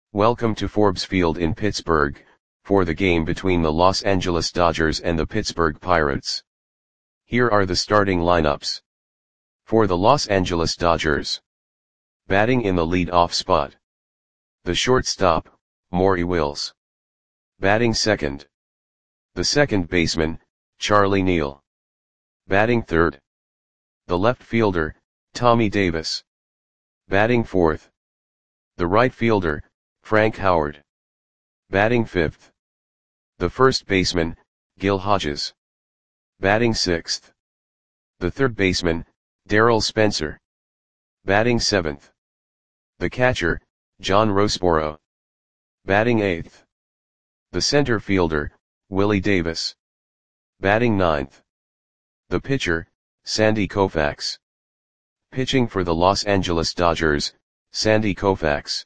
Welcome to Forbes Field in Pittsburgh, for the game between the Los Angeles Dodgers and the Pittsburgh Pirates. Here are the starting lineups. For the Los Angeles Dodgers. Batting in the lead-off spot. The shortstop, Maury Wills. Batting second. The second baseman, Charlie Neal. Batting third. The left fielder, Tommy Davis. Batting fourth. The right fielder, Frank Howard. Batting fifth. The first baseman, Gil Hodges. Batting sixth. The third baseman, Darryl Spencer. Batting seventh. The catcher, John Roseboro. Batting eighth. The center fielder, Willie Davis. Batting ninth. The pitcher, Sandy Koufax. Pitching for the Los Angeles Dodgers, Sandy Koufax.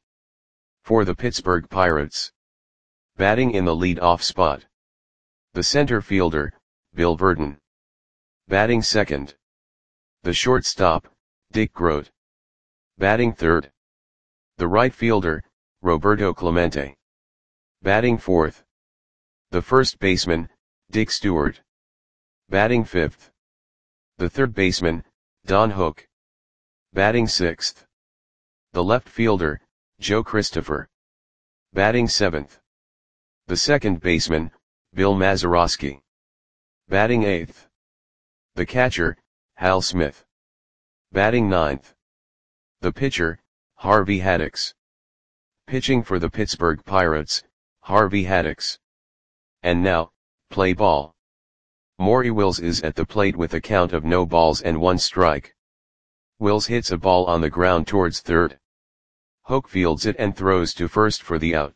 For the Pittsburgh Pirates. Batting in the lead-off spot. The center fielder, Bill Virdon. Batting second. The shortstop, Dick Groat. Batting third. The right fielder, Roberto Clemente. Batting fourth. The first baseman, Dick Stewart. Batting fifth. The third baseman, Don Hook. Batting sixth. The left fielder, Joe Christopher. Batting seventh. The second baseman, Bill Mazeroski. Batting eighth. The catcher, Hal Smith. Batting ninth. The pitcher, Harvey Haddix. Pitching for the Pittsburgh Pirates, Harvey Haddix. And now, play ball. Maury Wills is at the plate with a count of no balls and one strike. Wills hits a ball on the ground towards third. Hook fields it and throws to first for the out.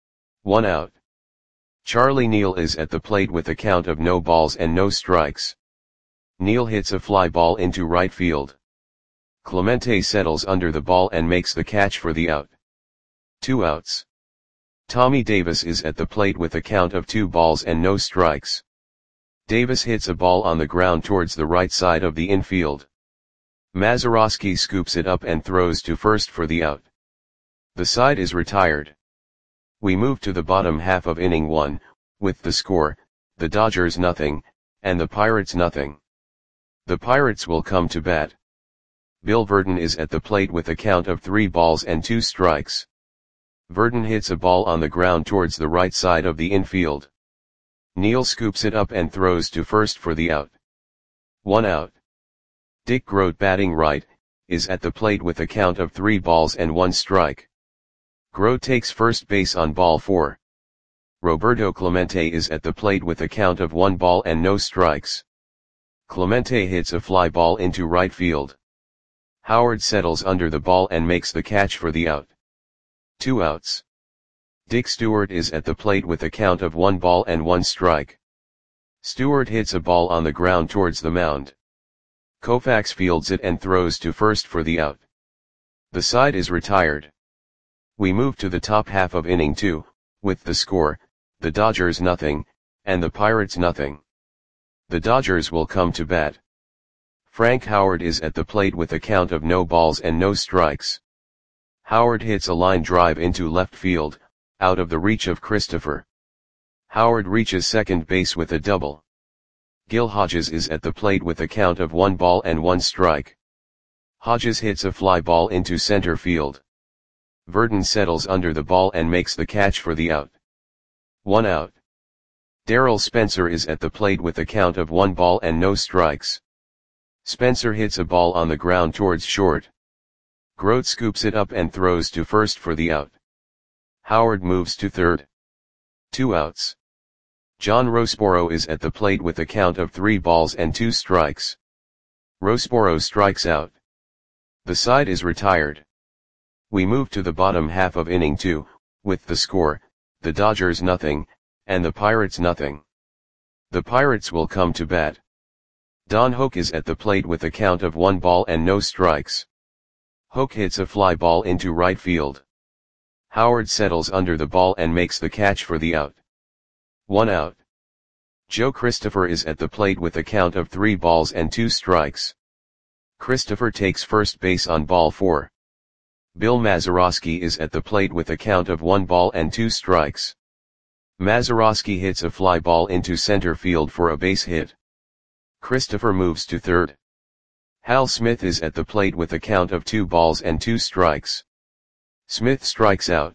1 out. Charlie Neal is at the plate with a count of no balls and no strikes. Neal hits a fly ball into right field. Clemente settles under the ball and makes the catch for the out. 2 outs. Tommy Davis is at the plate with a count of 2 balls and no strikes. Davis hits a ball on the ground towards the right side of the infield. Mazeroski scoops it up and throws to first for the out. The side is retired. We move to the bottom half of inning 1, with the score, the Dodgers nothing, and the Pirates nothing. The Pirates will come to bat. Bill Virdon is at the plate with a count of 3 balls and 2 strikes. Virdon hits a ball on the ground towards the right side of the infield. Neal scoops it up and throws to first for the out. 1 out. Dick Groat, batting right, is at the plate with a count of 3 balls and 1 strike. Groat takes first base on ball 4. Roberto Clemente is at the plate with a count of 1 ball and no strikes. Clemente hits a fly ball into right field. Howard settles under the ball and makes the catch for the out. 2 outs. Dick Stewart is at the plate with a count of 1 ball and 1 strike. Stewart hits a ball on the ground towards the mound. Koufax fields it and throws to first for the out. The side is retired. We move to the top half of inning 2, with the score, the Dodgers nothing, and the Pirates nothing. The Dodgers will come to bat. Frank Howard is at the plate with a count of no balls and no strikes. Howard hits a line drive into left field, out of the reach of Christopher. Howard reaches second base with a double. Gil Hodges is at the plate with a count of 1 ball and 1 strike. Hodges hits a fly ball into center field. Virdon settles under the ball and makes the catch for the out. 1 out. Darryl Spencer is at the plate with a count of 1 ball and no strikes. Spencer hits a ball on the ground towards short. Groat scoops it up and throws to first for the out. Howard moves to third. 2 outs. John Roseboro is at the plate with a count of 3 balls and 2 strikes. Roseboro strikes out. The side is retired. We move to the bottom half of inning 2, with the score, the Dodgers nothing, and the Pirates nothing. The Pirates will come to bat. Don Hook is at the plate with a count of 1 ball and no strikes. Hook hits a fly ball into right field. Howard settles under the ball and makes the catch for the out. 1 out. Joe Christopher is at the plate with a count of 3 balls and 2 strikes. Christopher takes first base on ball 4. Bill Mazeroski is at the plate with a count of 1 ball and 2 strikes. Mazeroski hits a fly ball into center field for a base hit. Christopher moves to third. Hal Smith is at the plate with a count of 2 balls and 2 strikes. Smith strikes out.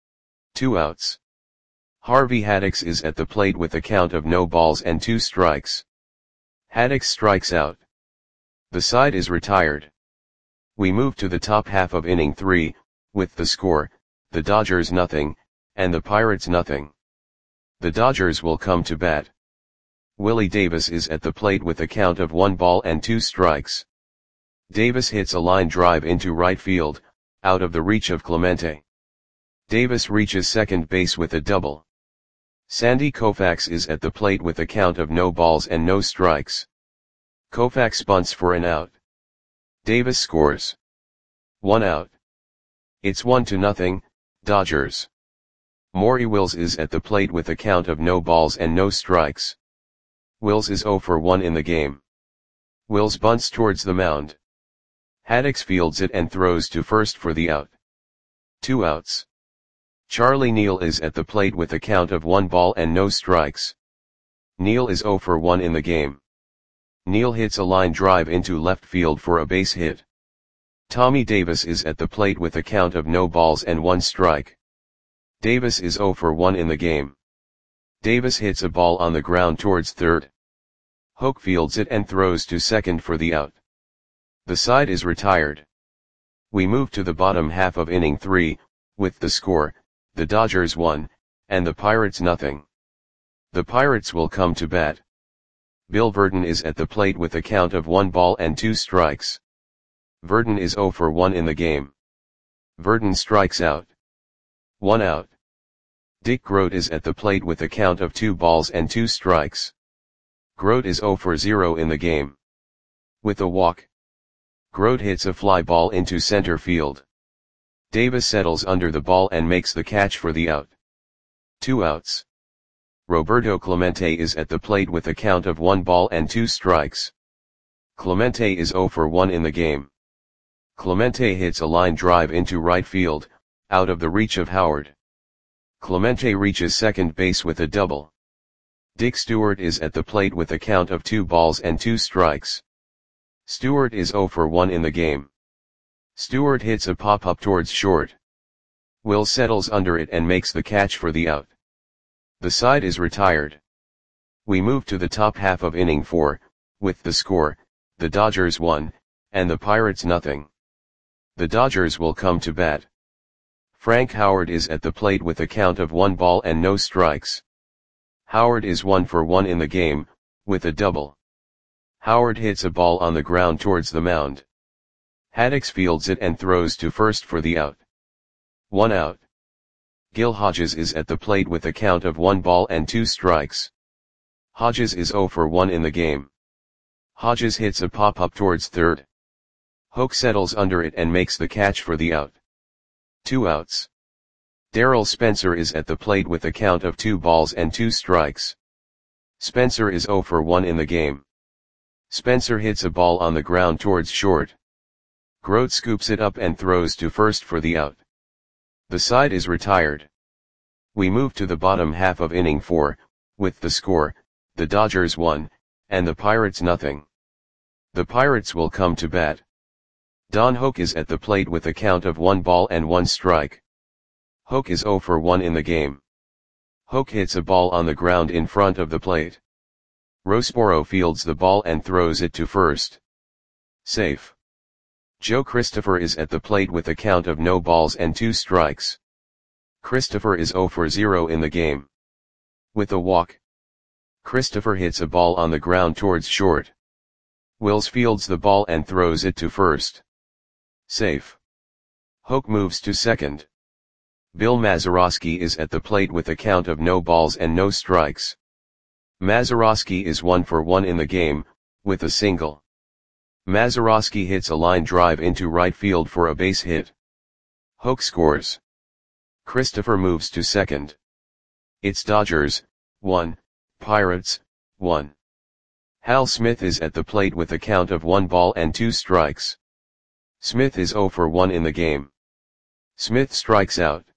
2 outs. Harvey Haddix is at the plate with a count of no balls and 2 strikes. Haddix strikes out. The side is retired. We move to the top half of inning 3, with the score, the Dodgers nothing, and the Pirates nothing. The Dodgers will come to bat. Willie Davis is at the plate with a count of 1 ball and 2 strikes. Davis hits a line drive into right field, out of the reach of Clemente. Davis reaches second base with a double. Sandy Koufax is at the plate with a count of no balls and no strikes. Koufax bunts for an out. Davis scores. 1 out. It's 1-0, Dodgers. Maury Wills is at the plate with a count of no balls and no strikes. Wills is 0 for 1 in the game. Wills bunts towards the mound. Haddix fields it and throws to first for the out. 2 outs. Charlie Neal is at the plate with a count of 1 ball and no strikes. Neal is 0 for 1 in the game. Neal hits a line drive into left field for a base hit. Tommy Davis is at the plate with a count of no balls and 1 strike. Davis is 0 for 1 in the game. Davis hits a ball on the ground towards third. Hoke fields it and throws to second for the out. The side is retired. We move to the bottom half of inning 3, with the score, the Dodgers 1, and the Pirates nothing. The Pirates will come to bat. Bill Verdon is at the plate with a count of 1 ball and 2 strikes. Verdon is 0 for 1 in the game. Verdon strikes out. 1 out. Dick Groat is at the plate with a count of 2 balls and 2 strikes. Groat is 0 for 0 in the game. With a walk. Groat hits a fly ball into center field. Davis settles under the ball and makes the catch for the out. 2 outs. Roberto Clemente is at the plate with a count of 1 ball and 2 strikes. Clemente is 0 for 1 in the game. Clemente hits a line drive into right field, out of the reach of Howard. Clemente reaches second base with a double. Dick Stewart is at the plate with a count of 2 balls and 2 strikes. Stewart is 0 for 1 in the game. Stewart hits a pop-up towards short. Will settles under it and makes the catch for the out. The side is retired. We move to the top half of inning 4, with the score, the Dodgers 1, and the Pirates nothing. The Dodgers will come to bat. Frank Howard is at the plate with a count of 1 ball and no strikes. Howard is 1 for 1 in the game, with a double. Howard hits a ball on the ground towards the mound. Haddix fields it and throws to first for the out. 1 out. Gil Hodges is at the plate with a count of 1 ball and 2 strikes. Hodges is 0 for 1 in the game. Hodges hits a pop-up towards third. Hoke settles under it and makes the catch for the out. 2 outs. Darrell Spencer is at the plate with a count of 2 balls and 2 strikes. Spencer is 0 for 1 in the game. Spencer hits a ball on the ground towards short. Groat scoops it up and throws to first for the out. The side is retired. We move to the bottom half of inning 4, with the score, the Dodgers 1, and the Pirates nothing. The Pirates will come to bat. Don Hoke is at the plate with a count of 1 ball and 1 strike. Hoke is 0 for 1 in the game. Hoke hits a ball on the ground in front of the plate. Rosboro fields the ball and throws it to first. Safe. Joe Christopher is at the plate with a count of no balls and 2 strikes. Christopher is 0 for 0 in the game. With a walk. Christopher hits a ball on the ground towards short. Wills fields the ball and throws it to first. Safe. Hoke moves to second. Bill Mazeroski is at the plate with a count of no balls and no strikes. Mazeroski is 1 for 1 in the game, with a single. Mazeroski hits a line drive into right field for a base hit. Hoke scores. Christopher moves to second. It's Dodgers, 1, Pirates, 1. Hal Smith is at the plate with a count of 1 ball and 2 strikes. Smith is 0 for 1 in the game. Smith strikes out.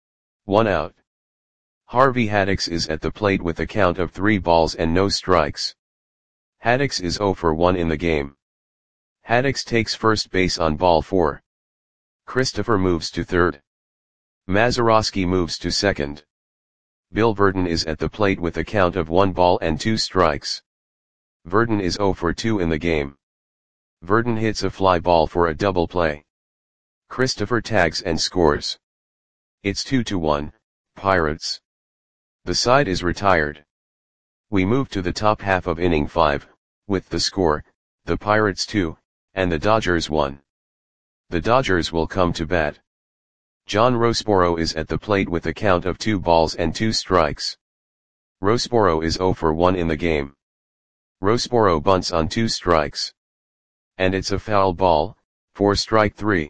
1 out. Harvey Haddix is at the plate with a count of 3 balls and no strikes. Haddix is 0 for 1 in the game. Haddix takes first base on ball 4. Christopher moves to third. Mazeroski moves to second. Bill Verdon is at the plate with a count of 1 ball and 2 strikes. Verdon is 0 for 2 in the game. Verdon hits a fly ball for a double play. Christopher tags and scores. It's 2-1, Pirates. The side is retired. We move to the top half of inning 5, with the score, the Pirates 2, and the Dodgers 1. The Dodgers will come to bat. John Roseboro is at the plate with a count of 2 balls and 2 strikes. Roseboro is 0 for 1 in the game. Roseboro bunts on 2 strikes. And it's a foul ball, for strike 3.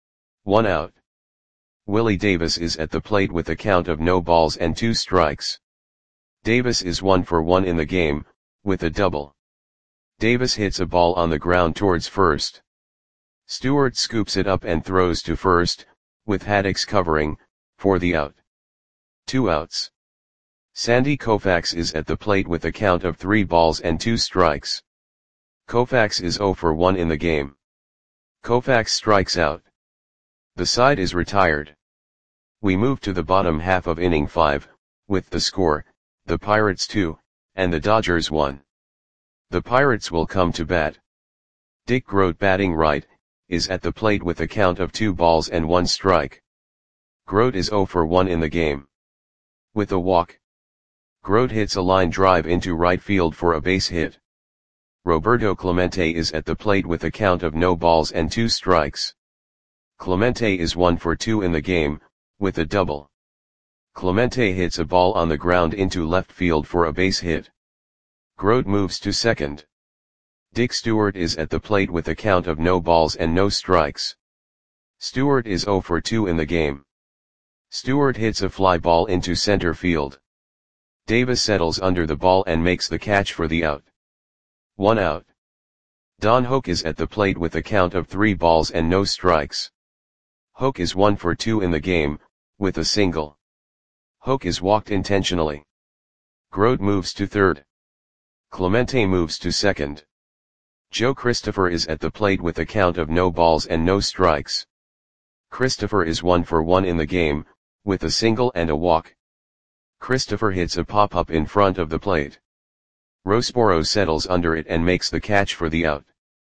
1 out. Willie Davis is at the plate with a count of no balls and 2 strikes. Davis is 1 for 1 in the game, with a double. Davis hits a ball on the ground towards first. Stewart scoops it up and throws to first, with Haddix covering, for the out. 2 outs. Sandy Koufax is at the plate with a count of 3 balls and 2 strikes. Koufax is 0 for 1 in the game. Koufax strikes out. The side is retired. We move to the bottom half of inning 5, with the score, the Pirates 2, and the Dodgers 1. The Pirates will come to bat. Dick Groat, batting right, is at the plate with a count of 2 balls and 1 strike. Groat is 0 for 1 in the game. With a walk, Groat hits a line drive into right field for a base hit. Roberto Clemente is at the plate with a count of no balls and 2 strikes. Clemente is 1 for 2 in the game, with a double. Clemente hits a ball on the ground into left field for a base hit. Groat moves to second. Dick Stewart is at the plate with a count of no balls and no strikes. Stewart is 0 for 2 in the game. Stewart hits a fly ball into center field. Davis settles under the ball and makes the catch for the out. 1 out. Don Hoak is at the plate with a count of 3 balls and no strikes. Hoak is 1 for 2 in the game, with a single. Hoak is walked intentionally. Groat moves to third. Clemente moves to second. Joe Christopher is at the plate with a count of no balls and no strikes. Christopher is 1 for 1 in the game, with a single and a walk. Christopher hits a pop-up in front of the plate. Roseboro settles under it and makes the catch for the out.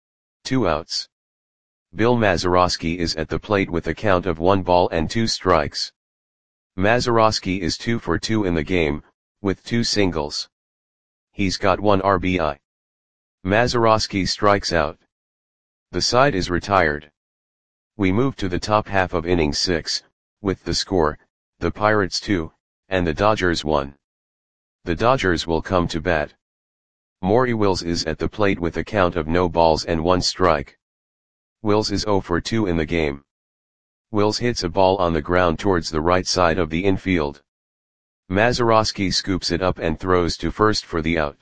2 outs. Bill Mazeroski is at the plate with a count of 1 ball and 2 strikes. Mazeroski is 2 for 2 in the game, with 2 singles. He's got 1 RBI. Mazeroski strikes out. The side is retired. We move to the top half of inning 6, with the score, the Pirates 2, and the Dodgers 1. The Dodgers will come to bat. Maury Wills is at the plate with a count of no balls and 1 strike. Wills is 0 for 2 in the game. Wills hits a ball on the ground towards the right side of the infield. Mazeroski scoops it up and throws to first for the out.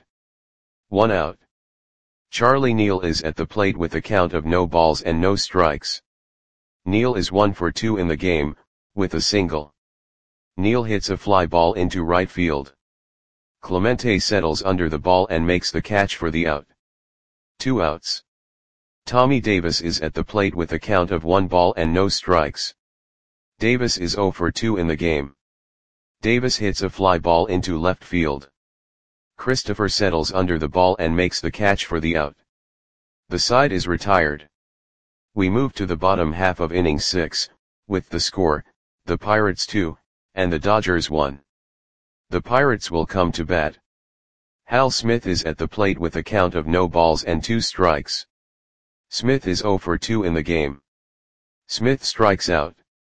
1 out. Charlie Neal is at the plate with a count of no balls and no strikes. Neal is 1 for 2 in the game, with a single. Neal hits a fly ball into right field. Clemente settles under the ball and makes the catch for the out. 2 outs. Tommy Davis is at the plate with a count of 1 ball and no strikes. Davis is 0 for 2 in the game. Davis hits a fly ball into left field. Christopher settles under the ball and makes the catch for the out. The side is retired. We move to the bottom half of inning 6, with the score, the Pirates 2, and the Dodgers 1. The Pirates will come to bat. Hal Smith is at the plate with a count of no balls and 2 strikes. Smith is 0 for 2 in the game. Smith strikes out.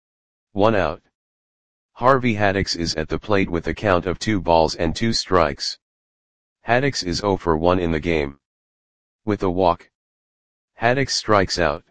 1 out. Harvey Haddix is at the plate with a count of 2 balls and 2 strikes. Haddix is 0 for 1 in the game. With a walk, Haddix strikes out.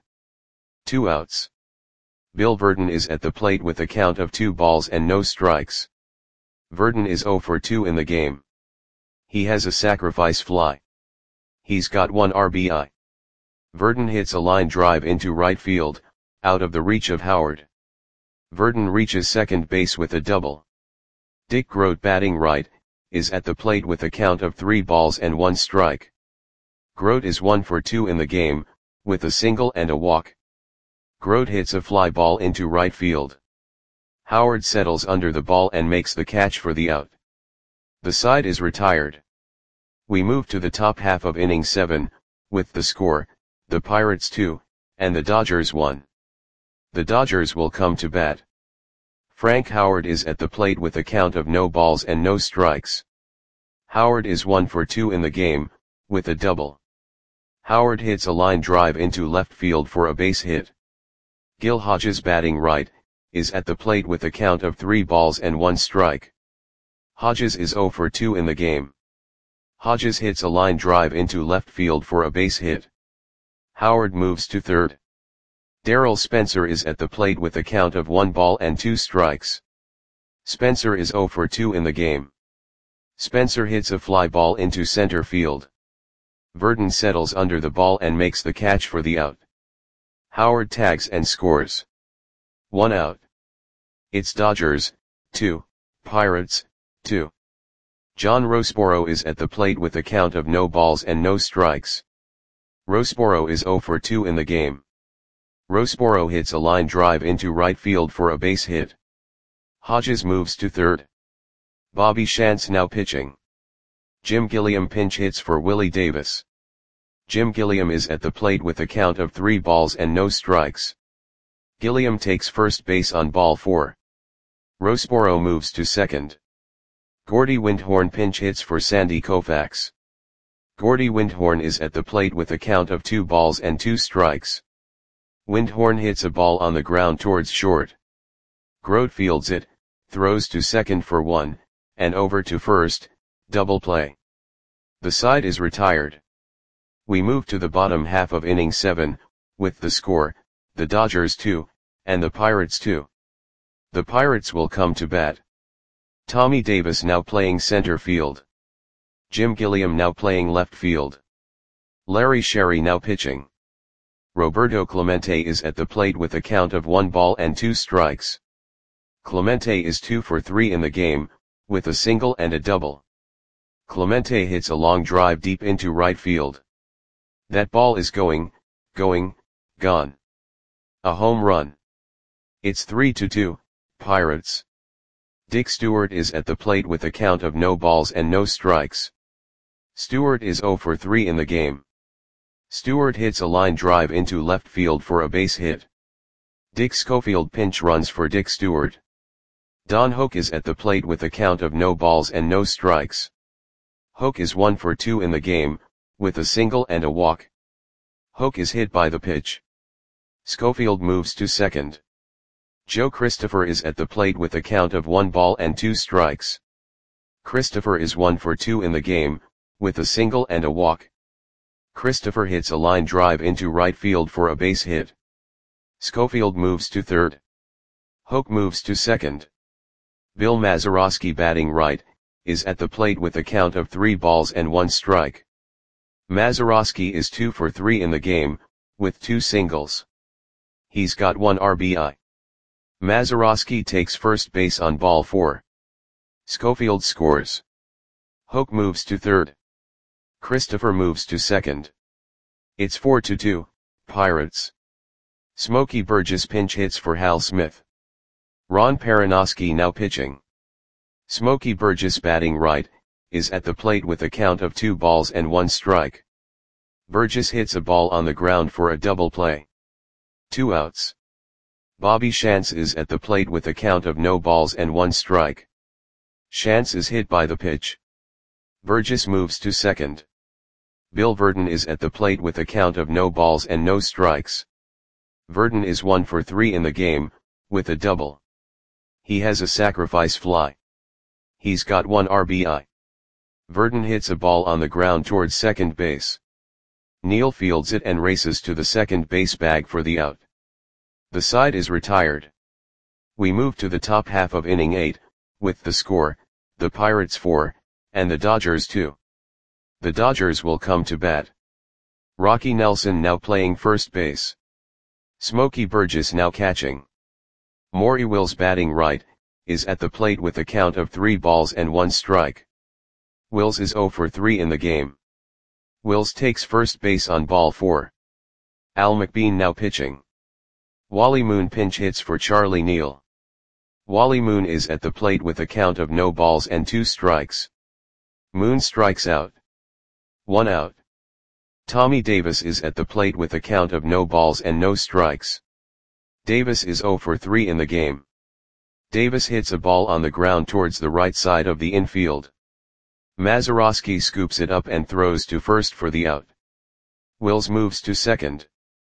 2 outs. Bill Verdon is at the plate with a count of 2 balls and no strikes. Verdon is 0 for 2 in the game. He has a sacrifice fly. He's got 1 RBI. Verdon hits a line drive into right field, out of the reach of Howard. Verdon reaches second base with a double. Dick Groat, batting right, is at the plate with a count of 3 balls and 1 strike. Groat is 1 for 2 in the game, with a single and a walk. Groat hits a fly ball into right field. Howard settles under the ball and makes the catch for the out. The side is retired. We move to the top half of inning 7, with the score, the Pirates 2, and the Dodgers 1. The Dodgers will come to bat. Frank Howard is at the plate with a count of no balls and no strikes. Howard is 1 for 2 in the game, with a double. Howard hits a line drive into left field for a base hit. Gil Hodges, batting right, is at the plate with a count of 3 balls and 1 strike. Hodges is 0 for 2 in the game. Hodges hits a line drive into left field for a base hit. Howard moves to third. Darrell Spencer is at the plate with a count of 1 ball and 2 strikes. Spencer is 0 for 2 in the game. Spencer hits a fly ball into center field. Verdon settles under the ball and makes the catch for the out. Howard tags and scores. 1 out. It's Dodgers 2, Pirates 2. John Roseboro is at the plate with a count of no balls and no strikes. Roseboro is 0 for 2 in the game. Roseboro hits a line drive into right field for a base hit. Hodges moves to third. Bobby Shantz now pitching. Jim Gilliam pinch hits for Willie Davis. Jim Gilliam is at the plate with a count of 3 balls and no strikes. Gilliam takes first base on ball 4. Roseboro moves to second. Gordy Windhorn pinch hits for Sandy Koufax. Gordy Windhorn is at the plate with a count of 2 balls and 2 strikes. Windhorn hits a ball on the ground towards short. Groat fields it, throws to second for 1, and over to first, double play. The side is retired. We move to the bottom half of inning 7, with the score, the Dodgers 2, and the Pirates 2. The Pirates will come to bat. Tommy Davis now playing center field. Jim Gilliam now playing left field. Larry Sherry now pitching. Roberto Clemente is at the plate with a count of 1 ball and 2 strikes. Clemente is 2 for 3 in the game, with a single and a double. Clemente hits a long drive deep into right field. That ball is gone. A home run. It's 3-2, Pirates. Dick Stewart is at the plate with a count of no balls and no strikes. Stewart is 0 for 3 in the game. Stewart hits a line drive into left field for a base hit. Dick Schofield pinch runs for Dick Stewart. Don Hoak is at the plate with a count of no balls and no strikes. Hoak is 1 for 2 in the game, with a single and a walk. Hoak is hit by the pitch. Schofield moves to second. Joe Christopher is at the plate with a count of 1 ball and 2 strikes. Christopher is 1 for 2 in the game, with a single and a walk. Christopher hits a line drive into right field for a base hit. Schofield moves to third. Hoak moves to second. Bill Mazeroski, batting right, is at the plate with a count of 3 balls and 1 strike. Mazeroski is 2 for 3 in the game, with 2 singles. He's got 1 RBI. Mazeroski takes first base on ball 4. Schofield scores. Hoak moves to third. Christopher moves to second. It's 4-2, Pirates. Smokey Burgess pinch hits for Hal Smith. Ron Perranoski now pitching. Smokey Burgess, batting right, is at the plate with a count of 2 balls and 1 strike. Burgess hits a ball on the ground for a double play. 2 outs. Bobby Shantz is at the plate with a count of no balls and 1 strike. Shantz is hit by the pitch. Burgess moves to second. Bill Verdon is at the plate with a count of no balls and no strikes. Verdon is 1 for 3 in the game, with a double. He has a sacrifice fly. He's got 1 RBI. Verdon hits a ball on the ground towards second base. Neal fields it and races to the second base bag for the out. The side is retired. We move to the top half of inning 8, with the score, the Pirates 4, and the Dodgers 2. The Dodgers will come to bat. Rocky Nelson now playing first base. Smokey Burgess now catching. Maury Wills batting right, is at the plate with a count of 3 balls and 1 strike. Wills is 0 for 3 in the game. Wills takes first base on ball 4. Al McBean now pitching. Wally Moon pinch hits for Charlie Neal. Wally Moon is at the plate with a count of no balls and 2 strikes. Moon strikes out. 1 out. Tommy Davis is at the plate with a count of no balls and no strikes. Davis is 0 for 3 in the game. Davis hits a ball on the ground towards the right side of the infield. Mazeroski scoops it up and throws to first for the out. Wills moves to second.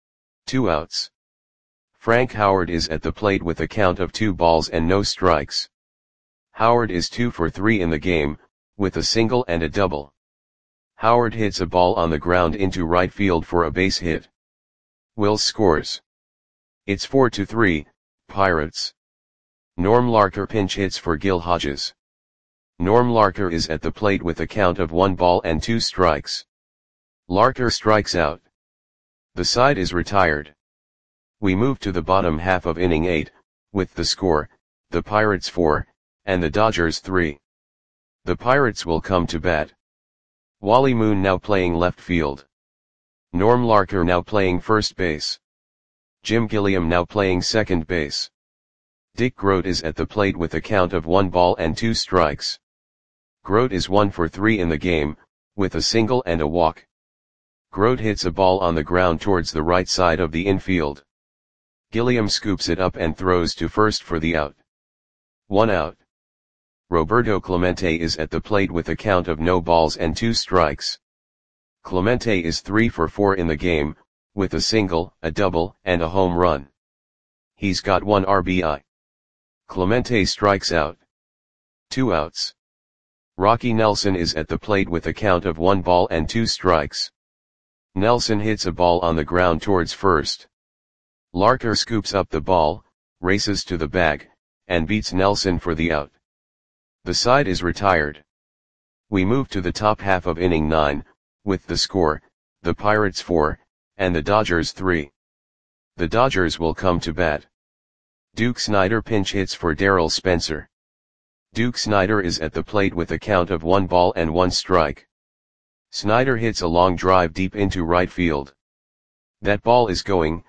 2 outs. Frank Howard is at the plate with a count of 2 balls and no strikes. Howard is 2 for 3 in the game, with a single and a double. Howard hits a ball on the ground into right field for a base hit. Wills scores. It's 4-3, Pirates. Norm Larker pinch hits for Gil Hodges. Norm Larker is at the plate with a count of 1 ball and 2 strikes. Larker strikes out. The side is retired. We move to the bottom half of inning 8, with the score, the Pirates 4, and the Dodgers 3. The Pirates will come to bat. Wally Moon now playing left field. Norm Larker now playing first base. Jim Gilliam now playing second base. Dick Grote is at the plate with a count of 1 ball and 2 strikes. Grote is 1 for 3 in the game, with a single and a walk. Grote hits a ball on the ground towards the right side of the infield. Gilliam scoops it up and throws to first for the out. 1 out. Roberto Clemente is at the plate with a count of no balls and 2 strikes. Clemente is 3 for 4 in the game, with a single, a double, and a home run. He's got 1 RBI. Clemente strikes out. 2 outs. Rocky Nelson is at the plate with a count of 1 ball and 2 strikes. Nelson hits a ball on the ground towards first. Larker scoops up the ball, races to the bag, and beats Nelson for the out. The side is retired. We move to the top half of inning 9, with the score, the Pirates 4, and the Dodgers 3. The Dodgers will come to bat. Duke Snider pinch hits for Darryl Spencer. Duke Snider is at the plate with a count of 1 ball and 1 strike. Snider hits a long drive deep into right field. That ball is going,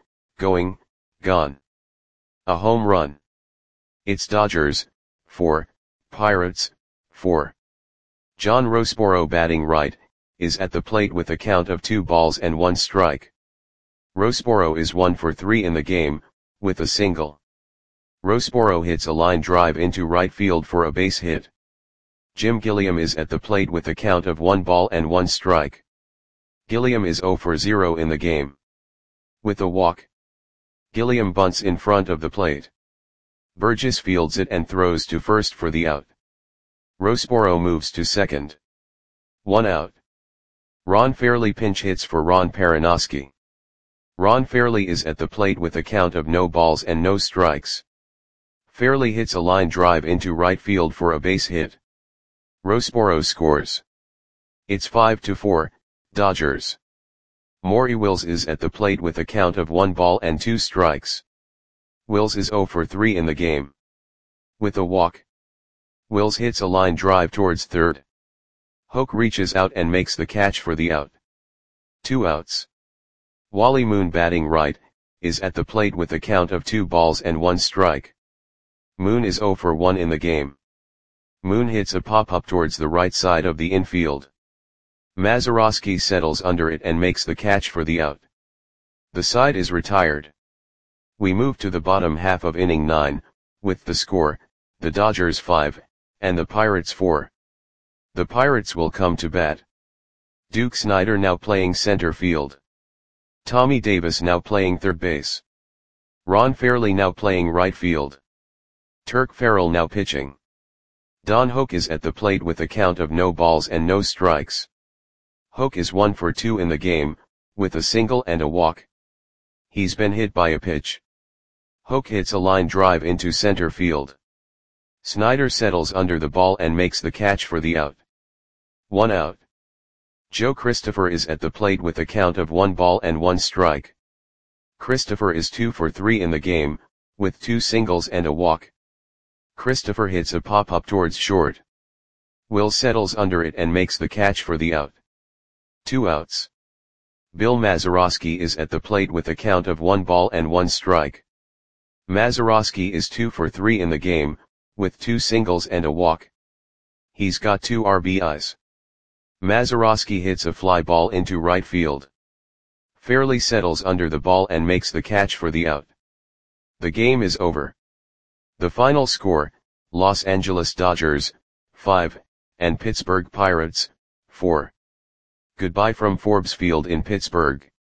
gone. A home run. It's Dodgers 4, Pirates 4. John Roseboro batting right, is at the plate with a count of 2 balls and 1 strike. Roseboro is 1 for 3 in the game, with a single. Roseboro hits a line drive into right field for a base hit. Jim Gilliam is at the plate with a count of 1 ball and 1 strike. Gilliam is 0 for 0 in the game. With a walk. Gilliam bunts in front of the plate. Burgess fields it and throws to first for the out. Roseboro moves to second. 1 out. Ron Fairly pinch hits for Ron Perinoski. Ron Fairly is at the plate with a count of no balls and no strikes. Fairly hits a line drive into right field for a base hit. Roseboro scores. It's 5-4, Dodgers. Maury Wills is at the plate with a count of 1 ball and 2 strikes. Wills is 0 for 3 in the game. With a walk. Wills hits a line drive towards third. Hoke reaches out and makes the catch for the out. 2 outs. Wally Moon batting right, is at the plate with a count of 2 balls and 1 strike. Moon is 0 for 1 in the game. Moon hits a pop-up towards the right side of the infield. Mazeroski settles under it and makes the catch for the out. The side is retired. We move to the bottom half of inning 9, with the score, the Dodgers 5, and the Pirates 4. The Pirates will come to bat. Duke Snider now playing center field. Tommy Davis now playing third base. Ron Fairly now playing right field. Turk Farrell now pitching. Don Hoke is at the plate with a count of no balls and no strikes. Hoke is 1 for 2 in the game, with a single and a walk. He's been hit by a pitch. Hoke hits a line drive into center field. Snider settles under the ball and makes the catch for the out. 1 out. Joe Christopher is at the plate with a count of 1 ball and 1 strike. Christopher is 2 for 3 in the game, with 2 singles and a walk. Christopher hits a pop-up towards short. Will settles under it and makes the catch for the out. 2 outs. Bill Mazeroski is at the plate with a count of 1 ball and 1 strike. Mazeroski is 2 for 3 in the game, with 2 singles and a walk. He's got 2 RBIs. Mazeroski hits a fly ball into right field. Fairly settles under the ball and makes the catch for the out. The game is over. The final score, Los Angeles Dodgers, 5, and Pittsburgh Pirates, 4. Goodbye from Forbes Field in Pittsburgh.